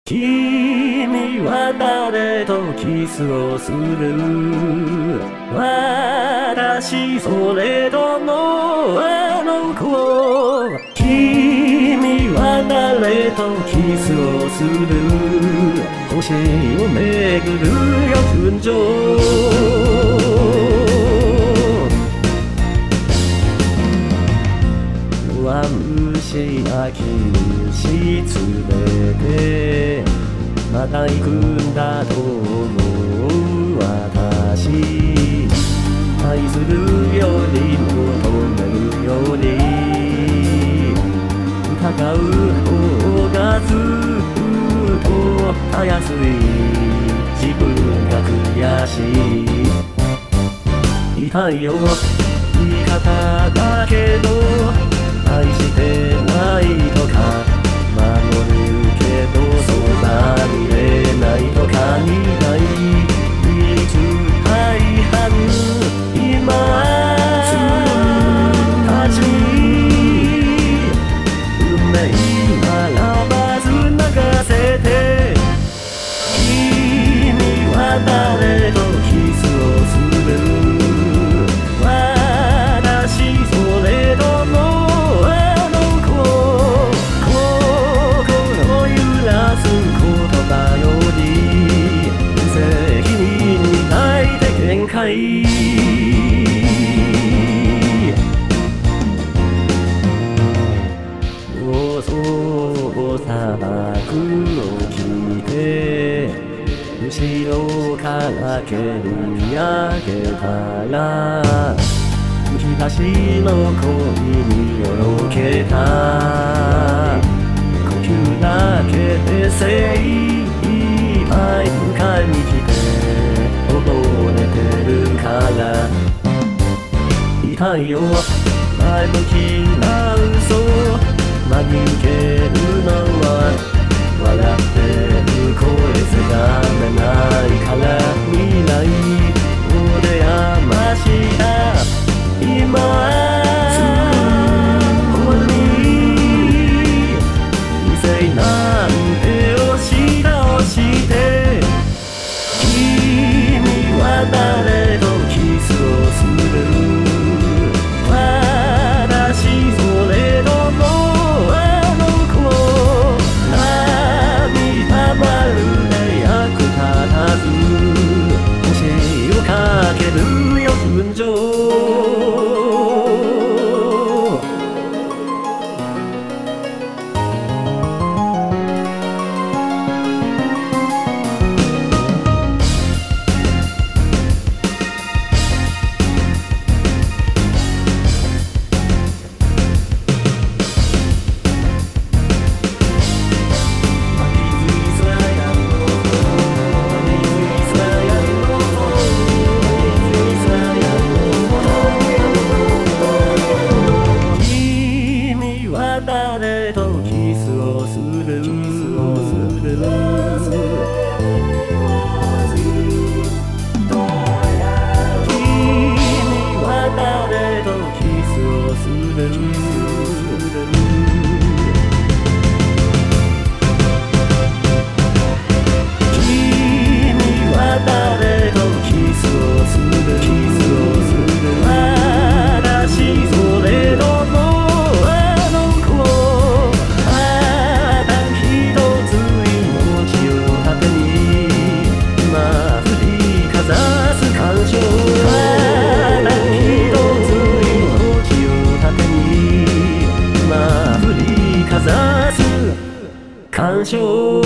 君は誰とキスをする？私それともあの子。君は誰とキスをする？星をめぐるよ純情。弱虫秋虫連れてまた行くんだと思う私。愛するより求めるより疑う方がずっとたやすい。自分が悔しい。痛いよ言い方だけど愛してないとか守るけどそばにいれないとか苦い密大半今たち運命ならばず流せて。君は誰とキスをする？砂漠を着て後ろから蹴り上げたら東の恋によろけた。呼吸だけで精一杯迎えに来て溺れてるから痛いよ前向きな嘘真に受けるのは笑ってる声せがめないから見ない俺やました今ここに異性なんて押し倒して君は誰とキスをする？私それともかけるよ純情。誰とキスをする？君は誰とキスをする？君は誰とキスをする？私それとも干渉